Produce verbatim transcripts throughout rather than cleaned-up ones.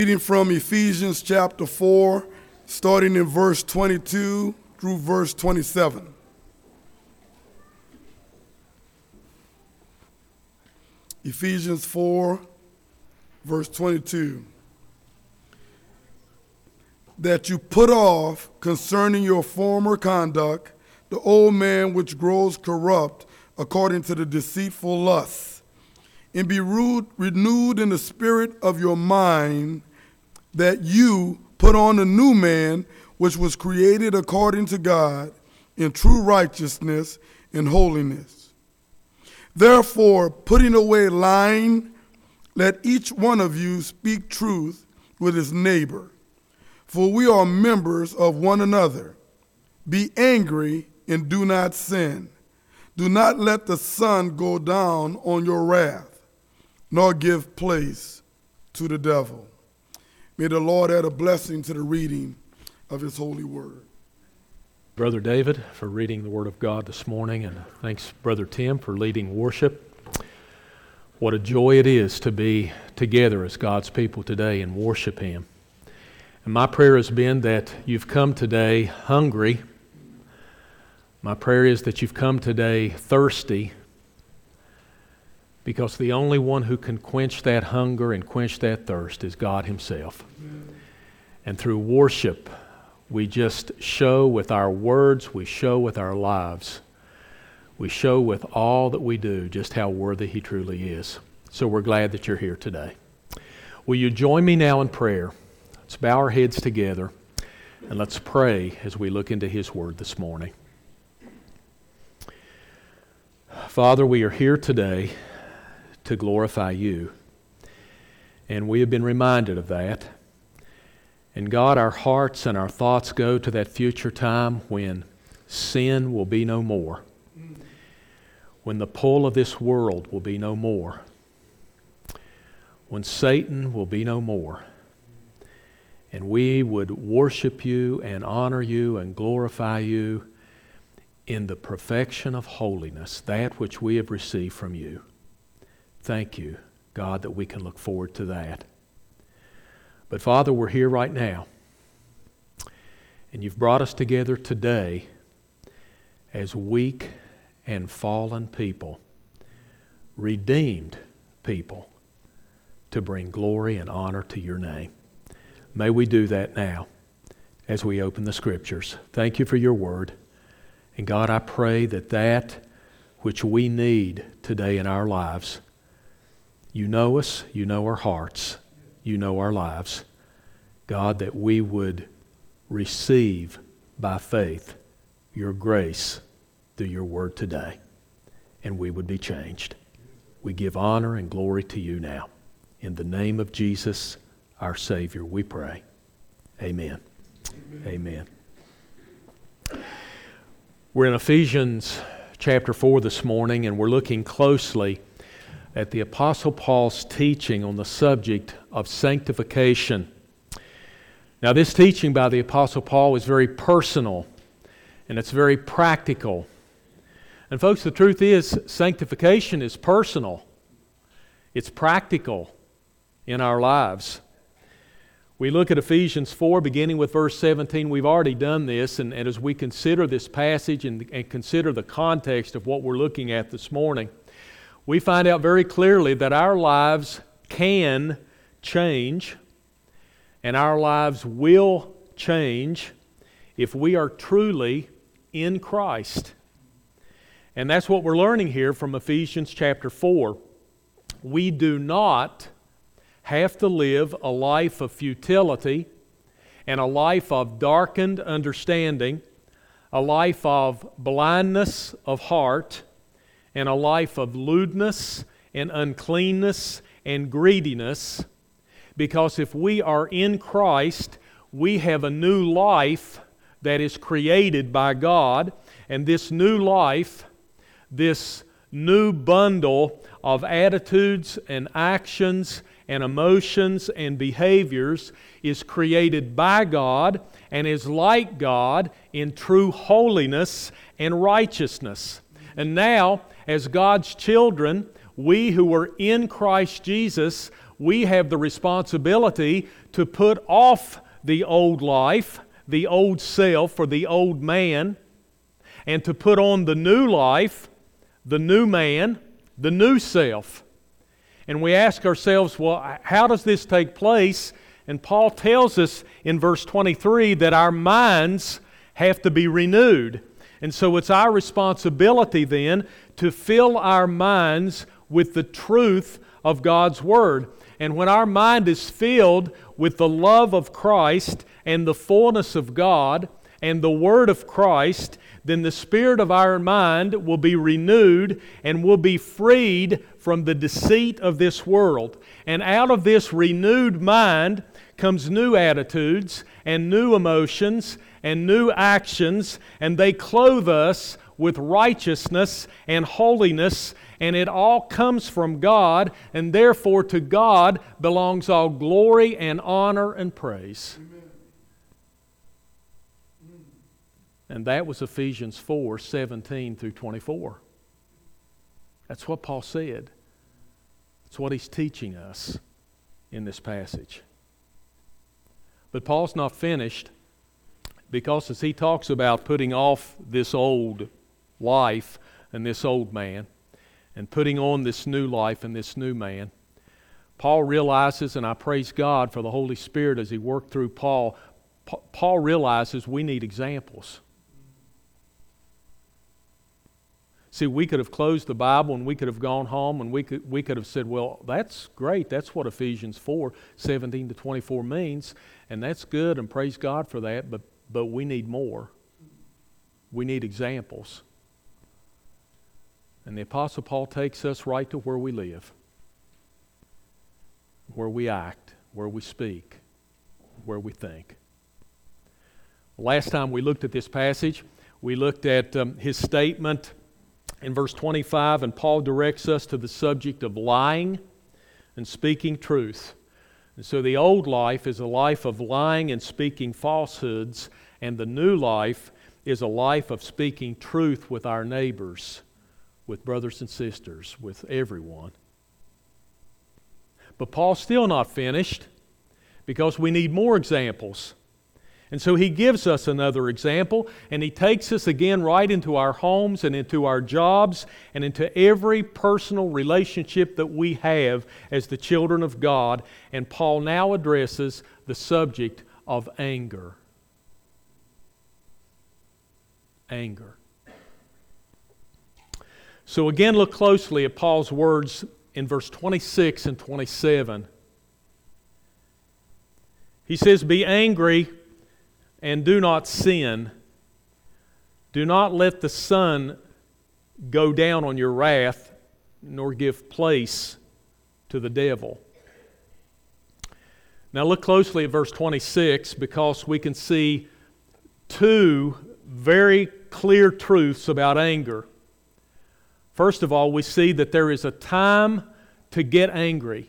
Reading from Ephesians chapter four, starting in verse twenty-two through verse twenty-seven. Ephesians four, verse twenty-two. That you put off concerning your former conduct the old man which grows corrupt according to the deceitful lusts, and be renewed in the spirit of your mind, that you put on the new man which was created according to God in true righteousness and holiness. Therefore, putting away lying, let each one of you speak truth with his neighbor, for we are members of one another. Be angry and do not sin. Do not let the sun go down on your wrath, nor give place to the devil. May the Lord add a blessing to the reading of his holy word. Brother David for reading the word of God this morning, and thanks Brother Tim for leading worship. What a joy it is to be together as God's people today and worship him. And my prayer has been that you've come today hungry. My prayer is that you've come today thirsty, because the only one who can quench that hunger and quench that thirst is God himself. Amen. And through worship, we just show with our words, we show with our lives, we show with all that we do just how worthy he truly is. So we're glad that you're here today. Will you join me now in prayer? Let's bow our heads together and let's pray as we look into his word this morning. Father, we are here today to glorify you, and we have been reminded of that. And God, our hearts and our thoughts go to that future time when sin will be no more, when the pull of this world will be no more, when Satan will be no more, and we would worship you and honor you and glorify you in the perfection of holiness, that which we have received from you. Thank you, God, that we can look forward to that. But Father, we're here right now, and you've brought us together today as weak and fallen people, redeemed people, to bring glory and honor to your name. May we do that now as we open the Scriptures. Thank you for your word. And God, I pray that that which we need today in our lives, you know us, you know our hearts, you know our lives. God, that we would receive by faith your grace through your word today, and we would be changed. We give honor and glory to you now. In the name of Jesus, our Savior, we pray. Amen. Amen. Amen. We're in Ephesians chapter four this morning, and we're looking closely at the Apostle Paul's teaching on the subject of sanctification. Now, this teaching by the Apostle Paul is very personal, and it's very practical. And folks, the truth is, sanctification is personal. It's practical in our lives. We look at Ephesians four, beginning with verse seventeen. We've already done this, and, and as we consider this passage and, and consider the context of what we're looking at this morning, we find out very clearly that our lives can change, and our lives will change if we are truly in Christ. And that's what we're learning here from Ephesians chapter four. We do not have to live a life of futility and a life of darkened understanding, a life of blindness of heart, and a life of lewdness and uncleanness and greediness, because if we are in Christ, we have a new life that is created by God, and this new life, this new bundle of attitudes and actions and emotions and behaviors is created by God and is like God in true holiness and righteousness. And now, as God's children, we who are in Christ Jesus, we have the responsibility to put off the old life, the old self, or the old man, and to put on the new life, the new man, the new self. And we ask ourselves, well, how does this take place? And Paul tells us in verse twenty-three that our minds have to be renewed. And so it's our responsibility then to fill our minds with the truth of God's Word. And when our mind is filled with the love of Christ and the fullness of God and the Word of Christ, then the spirit of our mind will be renewed and will be freed from the deceit of this world. And out of this renewed mind comes new attitudes and new emotions and new actions, and they clothe us with righteousness and holiness, and it all comes from God, and therefore to God belongs all glory and honor and praise. Amen. And that was Ephesians four, seventeen through twenty-four. That's what Paul said. That's what he's teaching us in this passage. But Paul's not finished, because as he talks about putting off this old life and this old man and putting on this new life and this new man, Paul realizes, and I praise God for the Holy Spirit as he worked through Paul, Paul realizes we need examples. See, we could have closed the Bible and we could have gone home and we could we could have said, well, that's great. That's what Ephesians four, seventeen to twenty-four means, and that's good, and praise God for that, but, but we need more. We need examples. And the Apostle Paul takes us right to where we live, where we act, where we speak, where we think. Last time we looked at this passage, we looked at um, his statement in verse twenty-five, and Paul directs us to the subject of lying and speaking truth. And so the old life is a life of lying and speaking falsehoods, and the new life is a life of speaking truth with our neighbors, with brothers and sisters, with everyone. But Paul's still not finished, because we need more examples. And so he gives us another example, and he takes us again right into our homes and into our jobs and into every personal relationship that we have as the children of God. And Paul now addresses the subject of anger. Anger. So again, look closely at Paul's words in verse twenty-six and twenty-seven. He says, "Be angry and do not sin. Do not let the sun go down on your wrath, nor give place to the devil." Now look closely at verse twenty-six, because we can see two very clear truths about anger. First of all, we see that there is a time to get angry.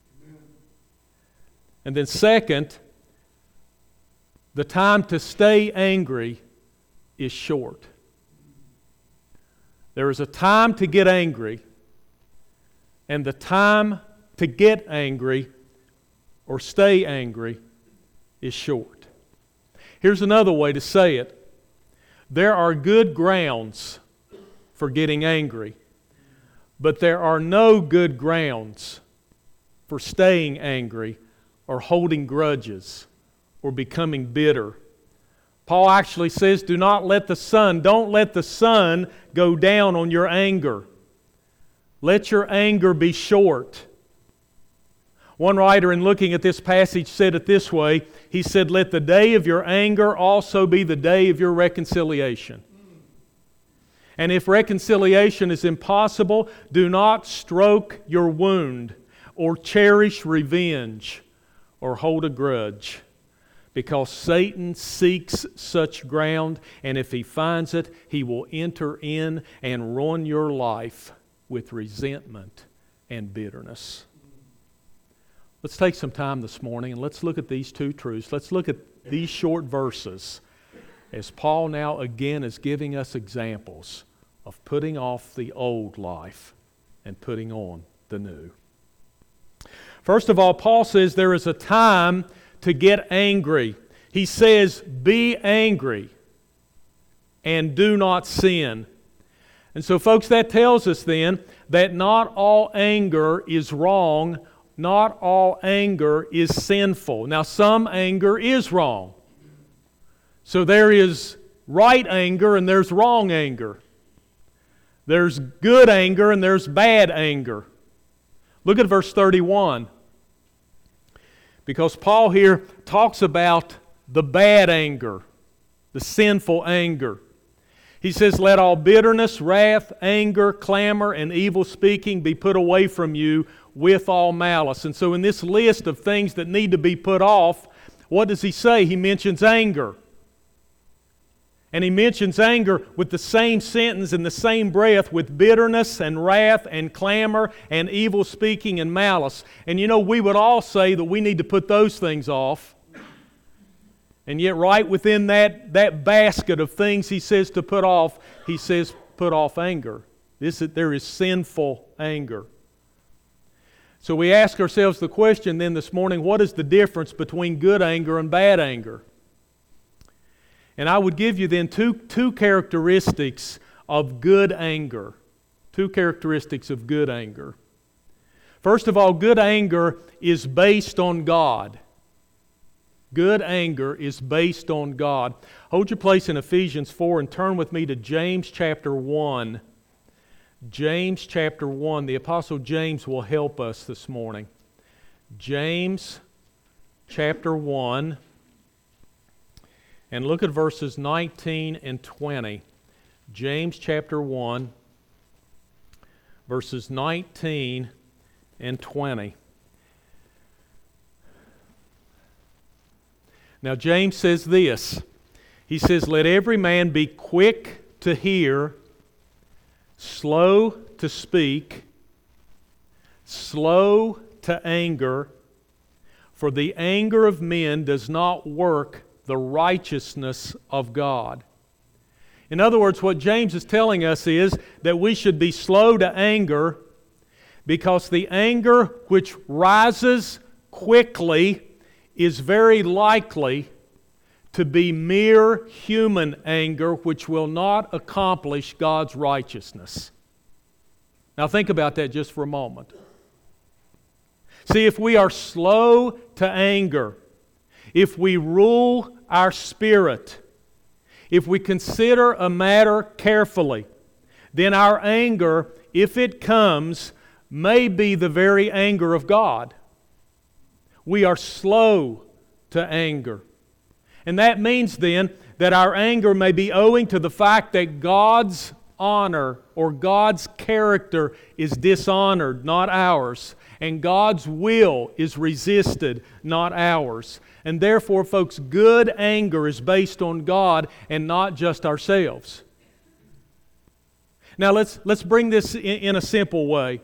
And then second, the time to stay angry is short. There is a time to get angry, and the time to get angry or stay angry is short. Here's another way to say it. There are good grounds for getting angry, but there are no good grounds for staying angry or holding grudges or becoming bitter. Paul actually says, do not let the sun, don't let the sun go down on your anger. Let your anger be short. One writer, in looking at this passage, said it this way. He said, let the day of your anger also be the day of your reconciliation. And if reconciliation is impossible, do not stroke your wound or cherish revenge or hold a grudge. Because Satan seeks such ground, and if he finds it, he will enter in and ruin your life with resentment and bitterness. Let's take some time this morning and let's look at these two truths. Let's look at these short verses as Paul now again is giving us examples of putting off the old life and putting on the new. First of all, Paul says there is a time to get angry. He says, be angry and do not sin. And so, folks, that tells us then that not all anger is wrong, not all anger is sinful. Now, some anger is wrong. So there is right anger and there's wrong anger. There's good anger and there's bad anger. Look at verse thirty-one. Because Paul here talks about the bad anger, the sinful anger. He says, let all bitterness, wrath, anger, clamor, and evil speaking be put away from you with all malice. And so in this list of things that need to be put off, what does he say? He mentions anger. And he mentions anger with the same sentence in the same breath with bitterness and wrath and clamor and evil speaking and malice. And you know, we would all say that we need to put those things off. And yet right within that, that basket of things he says to put off, he says put off anger. This, there is sinful anger. So we ask ourselves the question then this morning, what is the difference between good anger and bad anger? And I would give you then two, two characteristics of good anger. Two characteristics of good anger. First of all, good anger is based on God. Good anger is based on God. Hold your place in Ephesians four and turn with me to James chapter one. James chapter one. The Apostle James will help us this morning. James chapter one. And look at verses nineteen and twenty. James chapter one, verses nineteen and twenty. Now James says this. He says, let every man be quick to hear, slow to speak, slow to anger, for the anger of men does not work the righteousness of God. In other words, what James is telling us is that we should be slow to anger because the anger which rises quickly is very likely to be mere human anger which will not accomplish God's righteousness. Now think about that just for a moment. See, if we are slow to anger, if we rule our spirit, if we consider a matter carefully, then our anger, if it comes, may be the very anger of God. We are slow to anger. And that means then that our anger may be owing to the fact that God's honor or God's character is dishonored, not ours. And God's will is resisted, not ours. And therefore, folks, good anger is based on God and not just ourselves. Now let's, let's bring this in, in a simple way.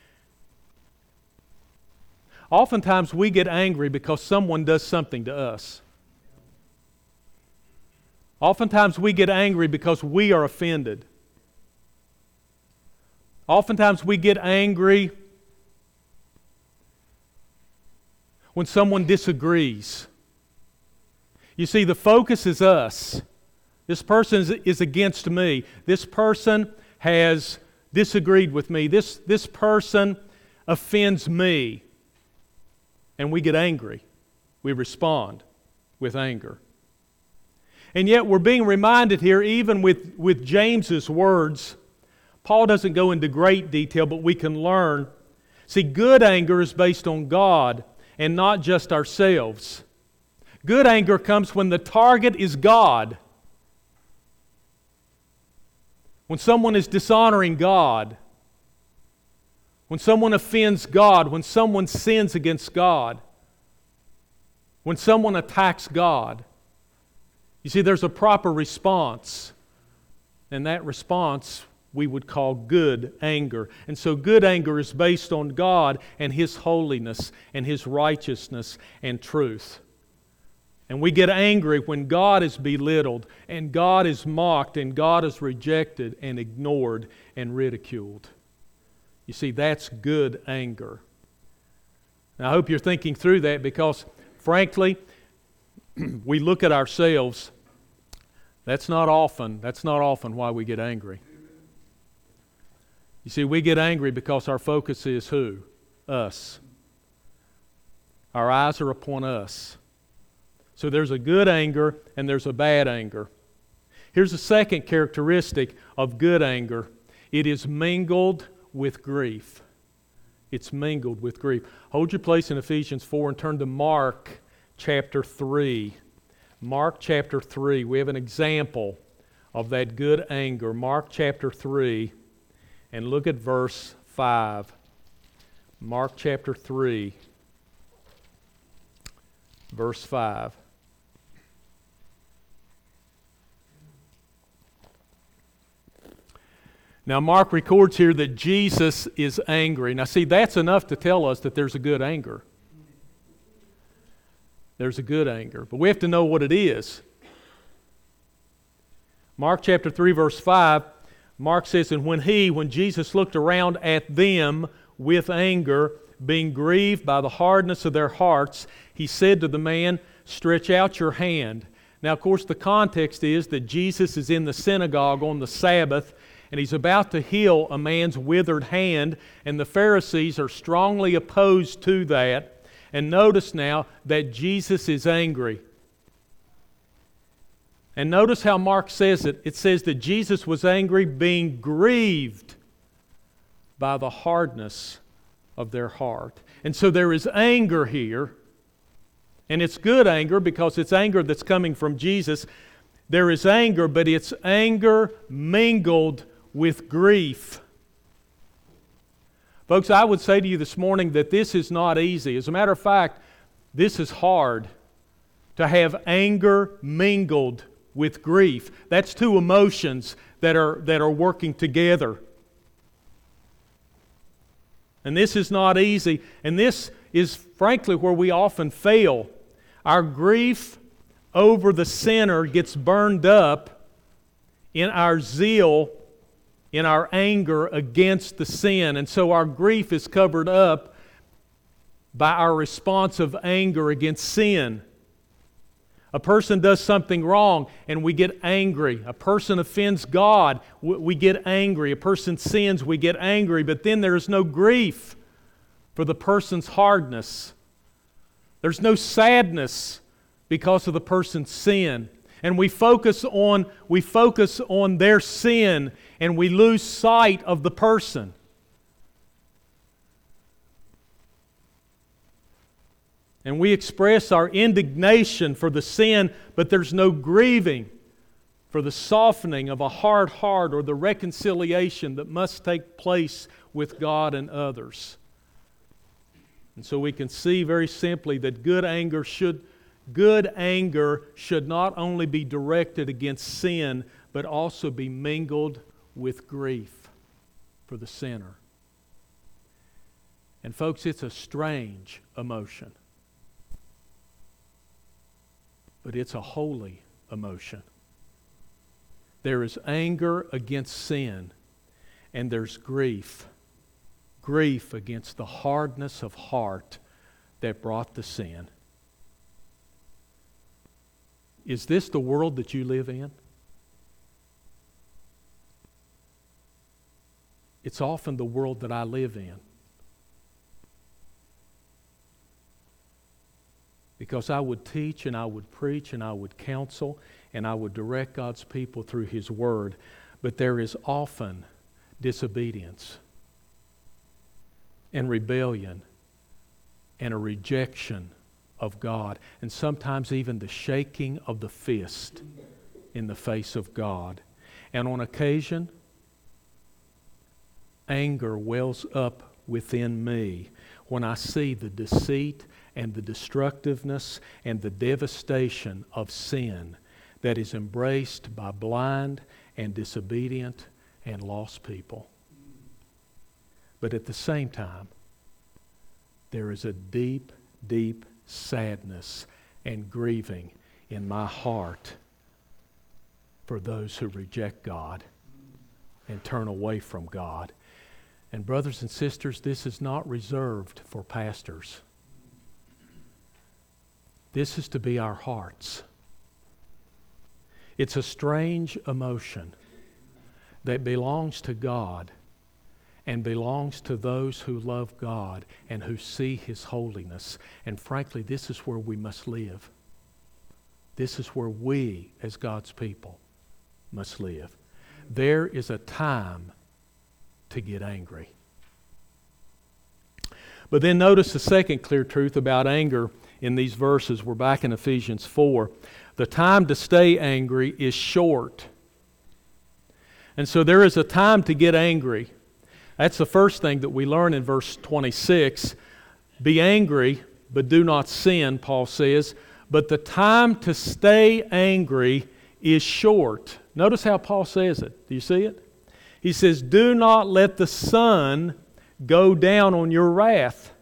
Oftentimes we get angry because someone does something to us. Oftentimes we get angry because we are offended. Oftentimes we get angry when someone disagrees. You see, the focus is us. This person is, is against me. This person has disagreed with me. This, this person offends me. And we get angry. We respond with anger. And yet we're being reminded here, even with, with James's words, Paul doesn't go into great detail, but we can learn. See, good anger is based on God and not just ourselves. Good anger comes when the target is God. When someone is dishonoring God. When someone offends God. When someone sins against God. When someone attacks God. You see, there's a proper response. And that response we would call good anger. And so good anger is based on God and His holiness and His righteousness and truth. And we get angry when God is belittled and God is mocked and God is rejected and ignored and ridiculed. You see, that's good anger. Now, I hope you're thinking through that because, frankly, we look at ourselves. That's not often, that's not often why we get angry. You see, we get angry because our focus is who? Us. Our eyes are upon us. So there's a good anger and there's a bad anger. Here's a second characteristic of good anger. It is mingled with grief. It's mingled with grief. Hold your place in Ephesians four and turn to Mark chapter three. Mark chapter three. We have an example of that good anger. Mark chapter three, and look at verse five. Mark chapter three, verse five. Now, Mark records here that Jesus is angry. Now, see, that's enough to tell us that there's a good anger. There's a good anger. But we have to know what it is. Mark chapter three, verse five, Mark says, and when he, when Jesus looked around at them with anger, being grieved by the hardness of their hearts, he said to the man, stretch out your hand. Now, of course, the context is that Jesus is in the synagogue on the Sabbath, and he's about to heal a man's withered hand, and the Pharisees are strongly opposed to that. And notice now that Jesus is angry. And notice how Mark says it. It says that Jesus was angry, being grieved by the hardness of their heart. And so there is anger here, and it's good anger because it's anger that's coming from Jesus. There is anger, but it's anger mingled with grief. Folks, I would say to you this morning that this is not easy. As a matter of fact, this is hard to have anger mingled with grief. That's two emotions that are, that are working together. And this is not easy. And this is frankly where we often fail. Our grief over the sinner gets burned up in our zeal, in our anger against the sin. And so our grief is covered up by our response of anger against sin. A person does something wrong and we get angry. A person offends God, we get angry. A person sins, we get angry. But then there is no grief for the person's hardness. There's no sadness because of the person's sin. And we focus on we focus on their sin and we lose sight of the person. And we express our indignation for the sin, but there's no grieving for the softening of a hard heart or the reconciliation that must take place with God and others. And so we can see very simply that good anger should Good anger should not only be directed against sin, but also be mingled with grief for the sinner. And folks, it's a strange emotion. But it's a holy emotion. There is anger against sin, and there's grief. Grief against the hardness of heart that brought the sin. Is this the world that you live in? It's often the world that I live in. Because I would teach and I would preach and I would counsel and I would direct God's people through His Word. But there is often disobedience and rebellion and a rejection of God, and sometimes even the shaking of the fist in the face of God. And on occasion, anger wells up within me when I see the deceit and the destructiveness and the devastation of sin that is embraced by blind and disobedient and lost people. But at the same time, there is a deep, deep sadness and grieving in my heart for those who reject God and turn away from God. And brothers and sisters, this is not reserved for pastors. This is to be our hearts. It's a strange emotion that belongs to God and belongs to those who love God and who see His holiness. And frankly, this is where we must live. This is where we, as God's people, must live. There is a time to get angry. But then notice the second clear truth about anger in these verses. We're back in Ephesians four. The time to stay angry is short. And so there is a time to get angry. That's the first thing that we learn in verse twenty-six. Be angry, but do not sin, Paul says. But the time to stay angry is short. Notice how Paul says it. Do you see it? He says, do not let the sun go down on your wrath.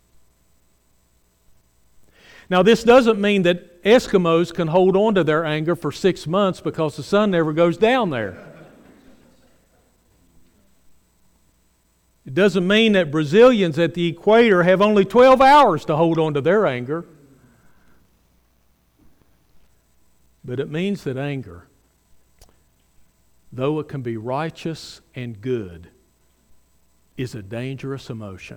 Now, this doesn't mean that Eskimos can hold on to their anger for six months because the sun never goes down there. It doesn't mean that Brazilians at the equator have only twelve hours to hold on to their anger. But it means that anger, though it can be righteous and good, is a dangerous emotion.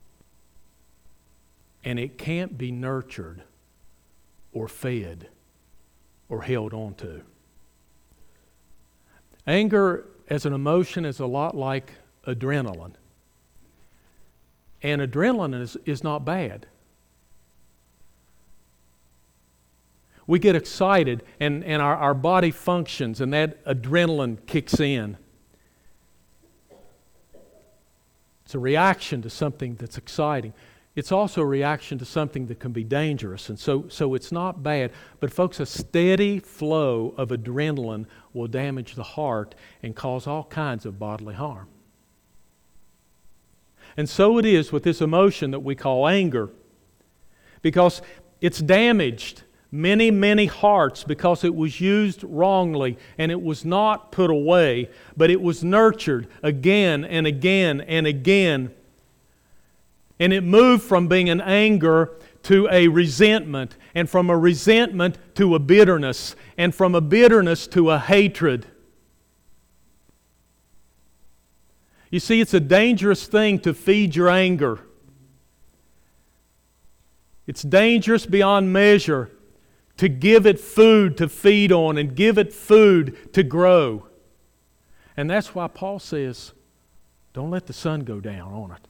And it can't be nurtured or fed or held on to. Anger as an emotion is a lot like adrenaline. And adrenaline is, is not bad. We get excited and, and our, our body functions and that adrenaline kicks in. It's a reaction to something that's exciting. It's also a reaction to something that can be dangerous. And so, so it's not bad. But folks, a steady flow of adrenaline will damage the heart and cause all kinds of bodily harm. And so it is with this emotion that we call anger. Because it's damaged many, many hearts because it was used wrongly and it was not put away, but it was nurtured again and again and again. And it moved from being an anger to a resentment, and from a resentment to a bitterness, and from a bitterness to a hatred. You see, it's a dangerous thing to feed your anger. It's dangerous beyond measure to give it food to feed on and give it food to grow. And that's why Paul says, don't let the sun go down on it.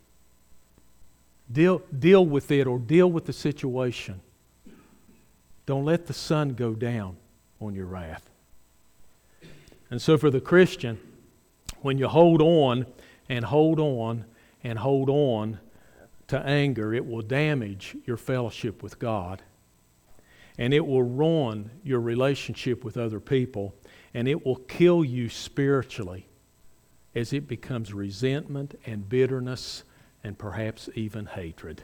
Deal, deal with it or deal with the situation. Don't let the sun go down on your wrath. And so for the Christian, when you hold on and hold on and hold on to anger, it will damage your fellowship with God. And it will ruin your relationship with other people. And it will kill you spiritually as it becomes resentment and bitterness and perhaps even hatred.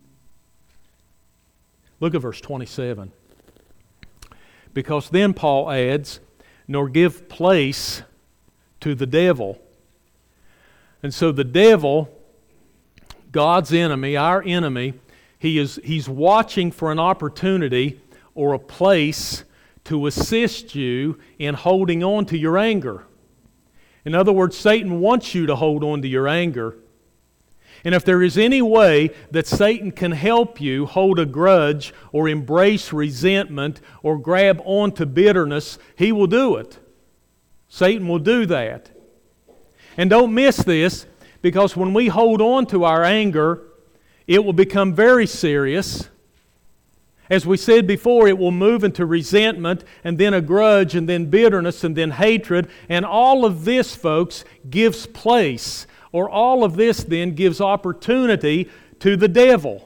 Look at verse twenty-seven. Because then Paul adds, nor give place to the devil. And so the devil, God's enemy, our enemy, he is he's watching for an opportunity or a place to assist you in holding on to your anger. In other words, Satan wants you to hold on to your anger. And if there is any way that Satan can help you hold a grudge or embrace resentment or grab onto bitterness, he will do it. Satan will do that. And don't miss this, because when we hold on to our anger, it will become very serious. As we said before, it will move into resentment and then a grudge and then bitterness and then hatred. And all of this, folks, gives place, or all of this then gives opportunity to the devil.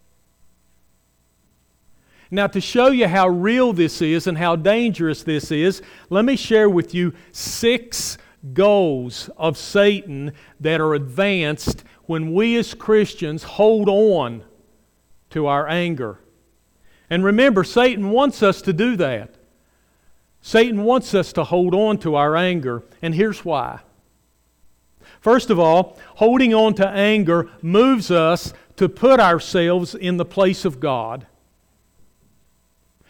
Now, to show you how real this is and how dangerous this is, let me share with you six goals of Satan that are advanced when we as Christians hold on to our anger. And remember, Satan wants us to do that. Satan wants us to hold on to our anger, and here's why. First of all, holding on to anger moves us to put ourselves in the place of God.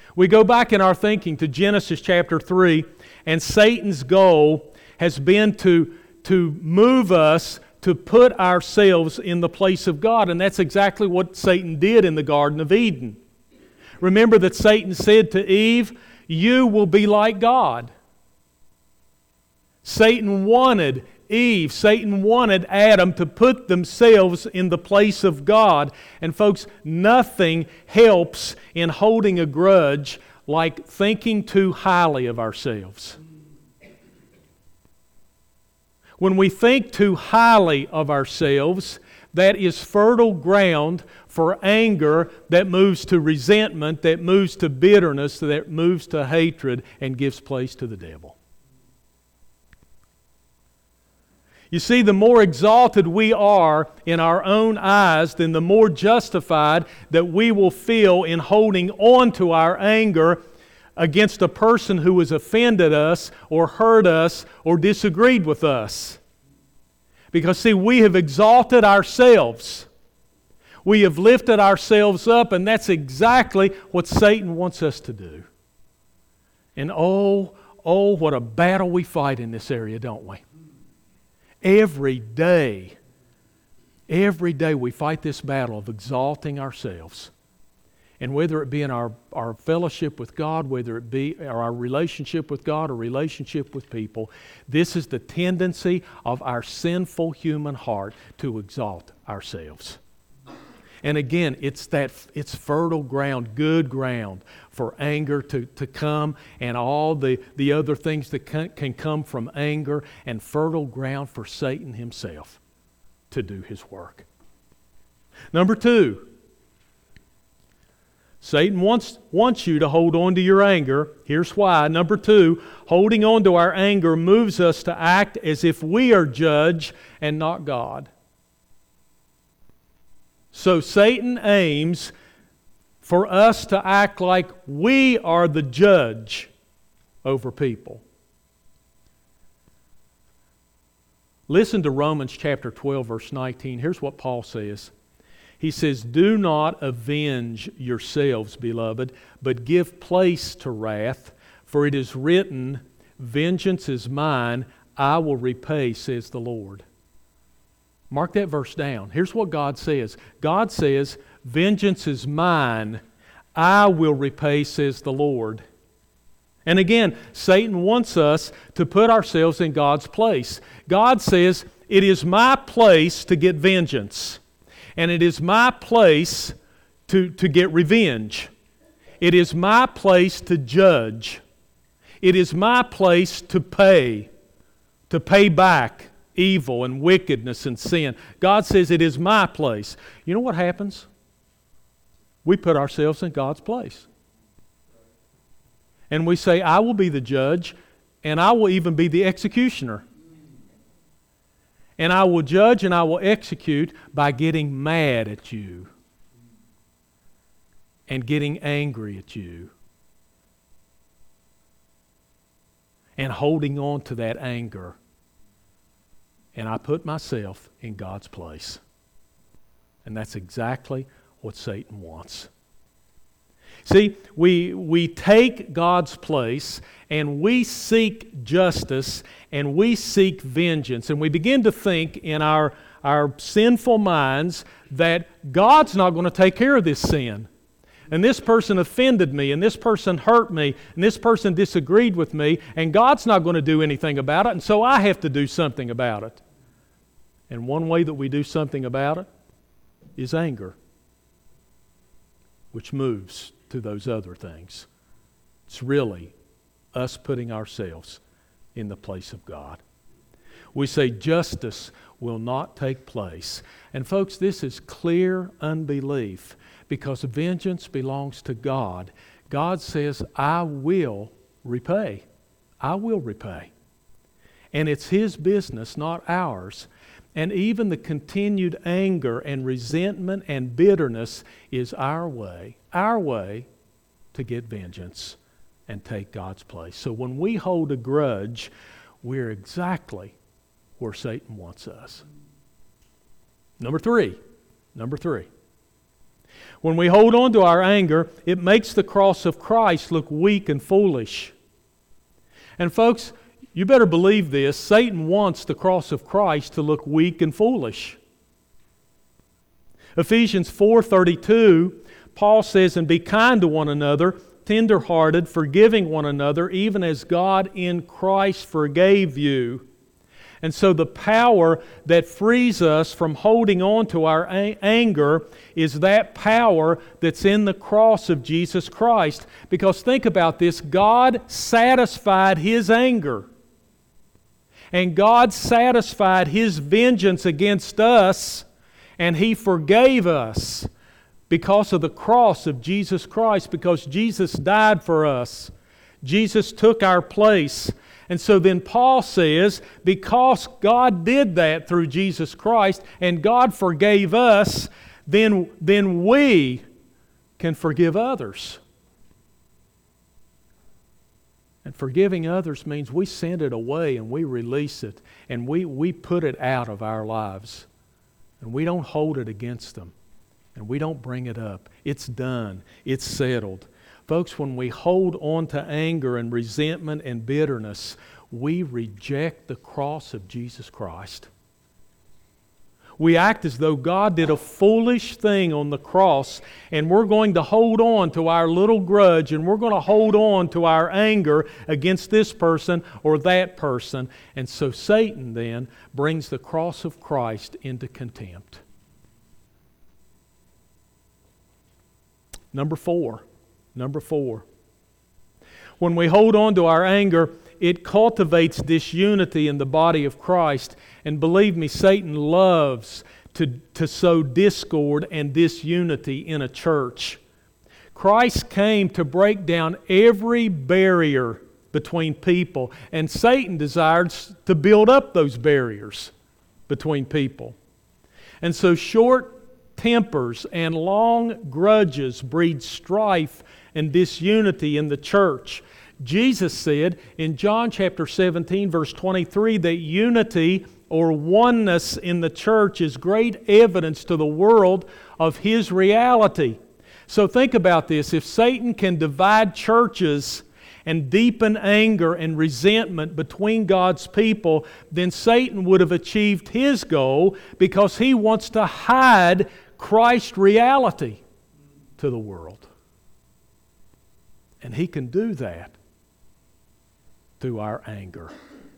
We go back in our thinking to Genesis chapter three, and Satan's goal has been to, to move us to put ourselves in the place of God. And that's exactly what Satan did in the Garden of Eden. Remember that Satan said to Eve, "You will be like God." Satan wanted Eve, Satan wanted Adam to put themselves in the place of God. And folks, nothing helps in holding a grudge like thinking too highly of ourselves. When we think too highly of ourselves, that is fertile ground for anger that moves to resentment, that moves to bitterness, that moves to hatred and gives place to the devil. You see, the more exalted we are in our own eyes, then the more justified that we will feel in holding on to our anger against a person who has offended us or hurt us or disagreed with us. Because, see, we have exalted ourselves. We have lifted ourselves up, and that's exactly what Satan wants us to do. And oh, oh, what a battle we fight in this area, don't we? Every day, every day we fight this battle of exalting ourselves. And whether it be in our, our fellowship with God, whether it be our relationship with God or relationship with people, this is the tendency of our sinful human heart to exalt ourselves. And again, it's that it's fertile ground, good ground for anger to, to come and all the, the other things that can, can come from anger, and fertile ground for Satan himself to do his work. Number two, Satan wants, wants you to hold on to your anger. Here's why. Number two, holding on to our anger moves us to act as if we are judge and not God. So Satan aims for us to act like we are the judge over people. Listen to Romans chapter twelve, verse nineteen. Here's what Paul says. He says, "Do not avenge yourselves, beloved, but give place to wrath, for it is written, 'Vengeance is mine, I will repay,' says the Lord." Mark that verse down. Here's what God says. God says, "Vengeance is mine, I will repay," says the Lord. And again, Satan wants us to put ourselves in God's place. God says, "It is my place to get vengeance. And it is my place to, to get revenge. It is my place to judge. It is my place to pay, to pay back evil and wickedness and sin." God says it is my place. You know what happens? We put ourselves in God's place. And we say, "I will be the judge, and I will even be the executioner. And I will judge and I will execute by getting mad at you and getting angry at you and holding on to that anger. And I put myself in God's place." And that's exactly what Satan wants. See, we, we take God's place and we seek justice and we seek vengeance. And we begin to think in our, our sinful minds that God's not going to take care of this sin. And this person offended me, and this person hurt me, and this person disagreed with me, and God's not going to do anything about it, and so I have to do something about it. And one way that we do something about it is anger, which moves to those other things. It's really us putting ourselves in the place of God. We say justice will not take place. And folks, this is clear unbelief, because vengeance belongs to God. God says, "I will repay. I will repay." And it's His business, not ours. And even the continued anger and resentment and bitterness is our way, our way to get vengeance and take God's place. So when we hold a grudge, we're exactly where Satan wants us. Number three, number three. When we hold on to our anger, it makes the cross of Christ look weak and foolish. And folks, you better believe this, Satan wants the cross of Christ to look weak and foolish. Ephesians four thirty-two, Paul says, "And be kind to one another, tender-hearted, forgiving one another, even as God in Christ forgave you." And so the power that frees us from holding on to our a- anger is that power that's in the cross of Jesus Christ. Because think about this, God satisfied His anger. And God satisfied His vengeance against us, and He forgave us because of the cross of Jesus Christ, because Jesus died for us. Jesus took our place. And so then Paul says, because God did that through Jesus Christ and God forgave us, then, then we can forgive others. And forgiving others means we send it away and we release it and we, we put it out of our lives. And we don't hold it against them. And we don't bring it up. It's done. It's settled. Folks, when we hold on to anger and resentment and bitterness, we reject the cross of Jesus Christ. We act as though God did a foolish thing on the cross, and we're going to hold on to our little grudge, and we're going to hold on to our anger against this person or that person. And so Satan then brings the cross of Christ into contempt. Number four. Number four. When we hold on to our anger, it cultivates disunity in the body of Christ. And believe me, Satan loves to, to sow discord and disunity in a church. Christ came to break down every barrier between people, and Satan desires to build up those barriers between people. And so short tempers and long grudges breed strife and disunity in the church. Jesus said in John chapter seventeen, verse twenty-three, that unity or oneness in the church is great evidence to the world of His reality. So think about this. If Satan can divide churches and deepen anger and resentment between God's people, then Satan would have achieved his goal, because he wants to hide Christ's reality to the world. And he can do that through our anger.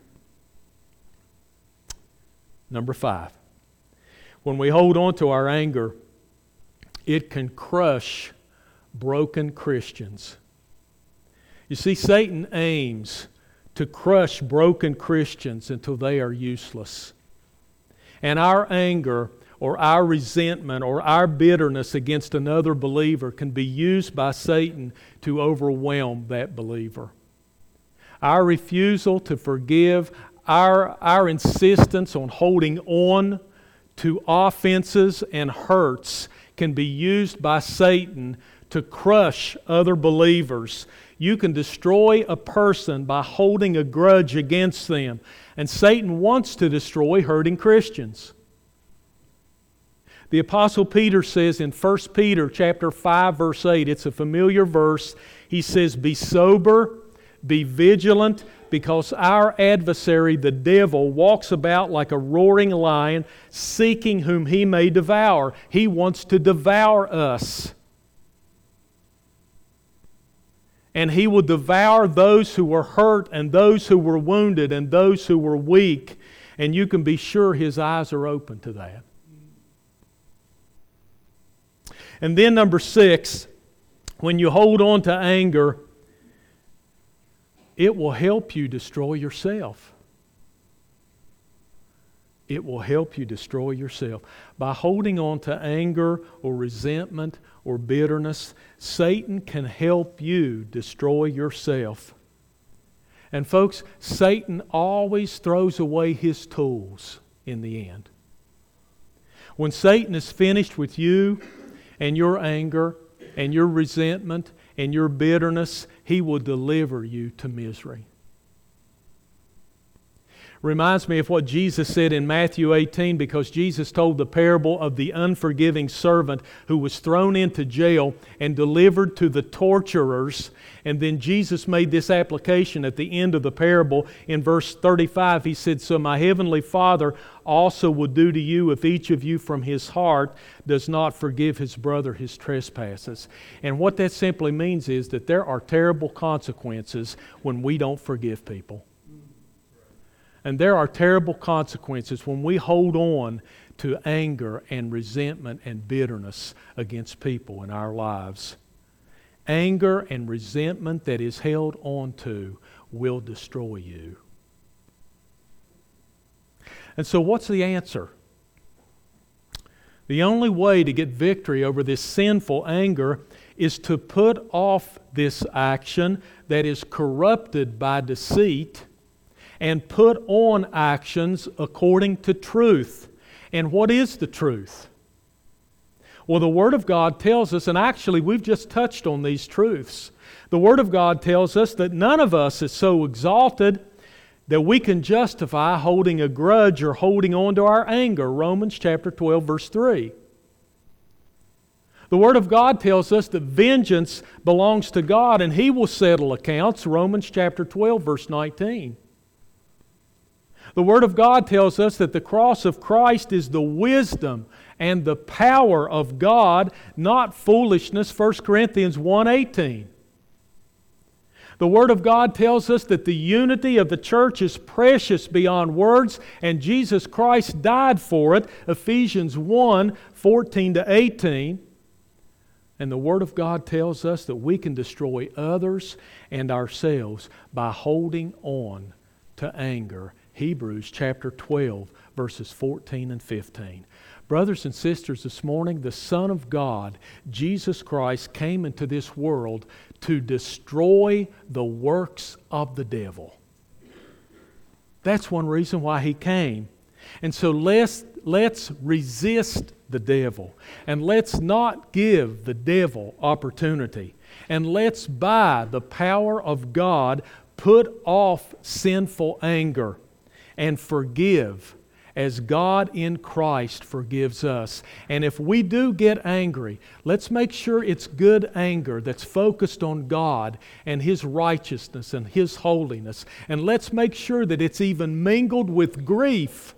Number five, when we hold on to our anger, it can crush broken Christians. You see, Satan aims to crush broken Christians until they are useless. And our anger or our resentment or our bitterness against another believer can be used by Satan to overwhelm that believer. Our refusal to forgive, our, our insistence on holding on to offenses and hurts can be used by Satan to crush other believers. You can destroy a person by holding a grudge against them. And Satan wants to destroy hurting Christians. The Apostle Peter says in First Peter chapter five, verse eight, it's a familiar verse. He says, "Be sober, be vigilant, because our adversary, the devil, walks about like a roaring lion, seeking whom he may devour." He wants to devour us. And he will devour those who were hurt and those who were wounded and those who were weak. And you can be sure his eyes are open to that. And then number six, when you hold on to anger, it will help you destroy yourself. It will help you destroy yourself. By holding on to anger or resentment or bitterness, Satan can help you destroy yourself. And folks, Satan always throws away his tools in the end. When Satan is finished with you and your anger and your resentment and your bitterness, he will deliver you to misery. Reminds me of what Jesus said in Matthew eighteen, because Jesus told the parable of the unforgiving servant who was thrown into jail and delivered to the torturers. And then Jesus made this application at the end of the parable. In verse thirty-five, He said, "So my heavenly Father also will do to you if each of you from his heart does not forgive his brother his trespasses." And what that simply means is that there are terrible consequences when we don't forgive people. And there are terrible consequences when we hold on to anger and resentment and bitterness against people in our lives. Anger and resentment that is held on to will destroy you. And so what's the answer? The only way to get victory over this sinful anger is to put off this action that is corrupted by deceit and put on actions according to truth. And what is the truth? Well, the Word of God tells us, and actually we've just touched on these truths. The Word of God tells us that none of us is so exalted that we can justify holding a grudge or holding on to our anger. Romans chapter twelve, verse three. The Word of God tells us that vengeance belongs to God and He will settle accounts. Romans chapter twelve, verse nineteen. The Word of God tells us that the cross of Christ is the wisdom and the power of God, not foolishness. First Corinthians one eighteen. The Word of God tells us that the unity of the church is precious beyond words, and Jesus Christ died for it. Ephesians one fourteen to eighteen. And the Word of God tells us that we can destroy others and ourselves by holding on to anger. Hebrews chapter twelve, verses fourteen and fifteen. Brothers and sisters, this morning, the Son of God, Jesus Christ, came into this world to destroy the works of the devil. That's one reason why He came. And so let's, let's resist the devil. And let's not give the devil opportunity. And let's, by the power of God, put off sinful anger and forgive as God in Christ forgives us. And if we do get angry, let's make sure it's good anger that's focused on God and His righteousness and His holiness. And let's make sure that it's even mingled with grief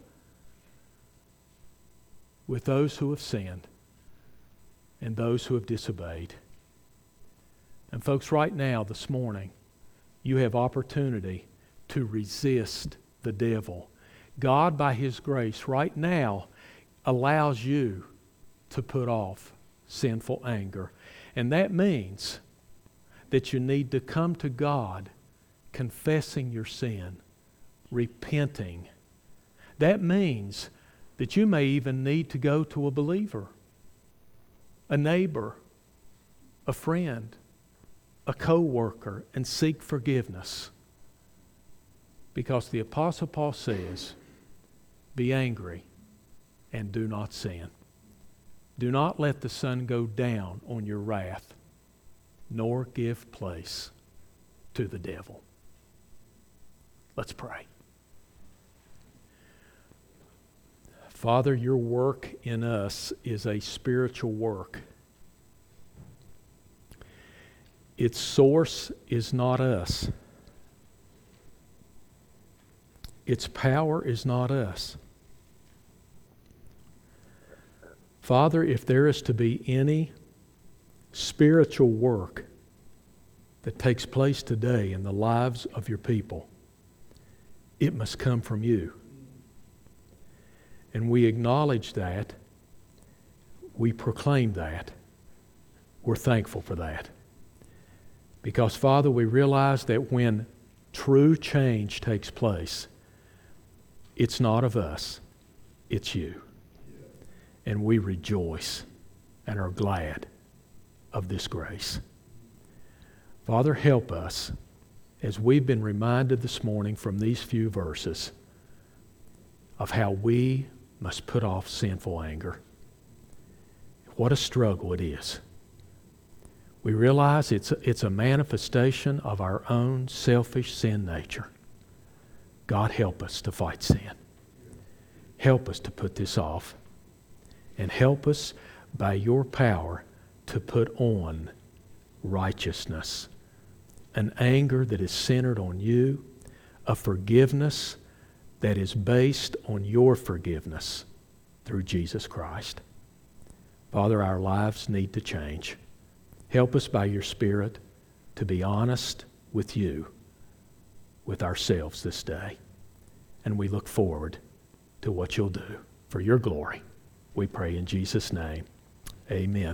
with those who have sinned and those who have disobeyed. And folks, right now, this morning, you have opportunity to resist the devil. God, by His grace, right now, allows you to put off sinful anger. And that means that you need to come to God confessing your sin, repenting. That means that you may even need to go to a believer, a neighbor, a friend, a co-worker, and seek forgiveness. Because the Apostle Paul says, "Be angry and do not sin. Do not let the sun go down on your wrath, nor give place to the devil." Let's pray. Father, your work in us is a spiritual work. Its source is not us. Its power is not us. Father, if there is to be any spiritual work that takes place today in the lives of your people, it must come from you. And we acknowledge that. We proclaim that. We're thankful for that. Because, Father, we realize that when true change takes place, it's not of us, it's you. And we rejoice and are glad of this grace. Father, help us as we've been reminded this morning from these few verses of how we must put off sinful anger. What a struggle it is. We realize it's a, it's a manifestation of our own selfish sin nature. God, help us to fight sin. Help us to put this off. And help us by your power to put on righteousness, an anger that is centered on you, a forgiveness that is based on your forgiveness through Jesus Christ. Father, our lives need to change. Help us by your Spirit to be honest with you, with ourselves this day. And we look forward to what you'll do for your glory. We pray in Jesus' name. Amen.